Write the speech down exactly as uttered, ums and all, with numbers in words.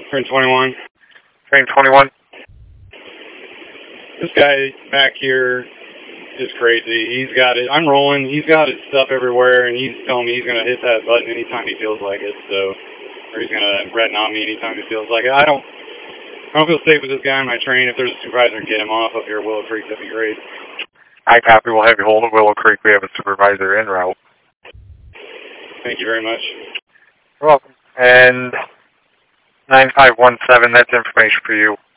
Train twenty-one. Train twenty-one. This guy back here is crazy. He's got it. I'm rolling. He's got his stuff everywhere, and he's telling me he's going to hit that button anytime he feels like it. So, or he's going to red knot me anytime he feels like it. I don't, I don't feel safe with this guy on my train. If there's a supervisor, get him off up here at Willow Creek. That'd be great. I copy. We'll have you hold at Willow Creek. We have a supervisor en route. Thank you very much. You're welcome. And nine five one seven, that's information for you.